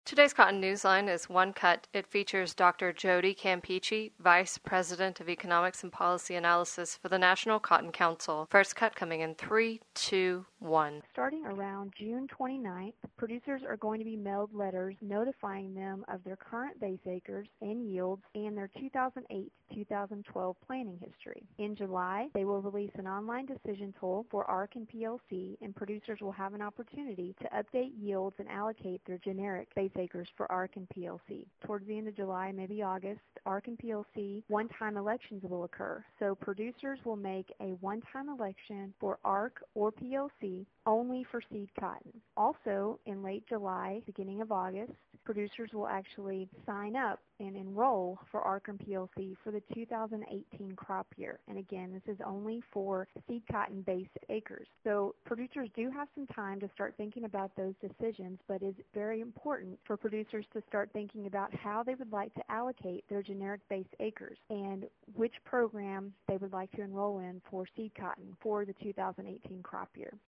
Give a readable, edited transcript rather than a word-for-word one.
Today's Cotton Newsline is One Cut. It features Dr. Jody Campeachy, Vice President of Economics and Policy Analysis for the National Cotton Council. First cut coming in 3, 2, 1. Starting around June 29th, producers are going to be mailed letters notifying them of their current base acres and yields and their 2008-2012 planting history. In July, they will release an online decision tool for ARC and PLC, and producers will have an opportunity to update yields and allocate their generic base acres for ARC and PLC. Towards the end of July, maybe August, ARC and PLC one-time elections will occur, so producers will make a one-time election for ARC or PLC only for seed cotton. Also, in late July, beginning of August, producers will actually sign up and enroll for ARC and PLC for the 2018 crop year. And again, this is only for seed cotton-based acres. So producers do have some time to start thinking about those decisions, but it's very important for producers to start thinking about how they would like to allocate their generic-based acres and which program they would like to enroll in for seed cotton for the 2018 crop year.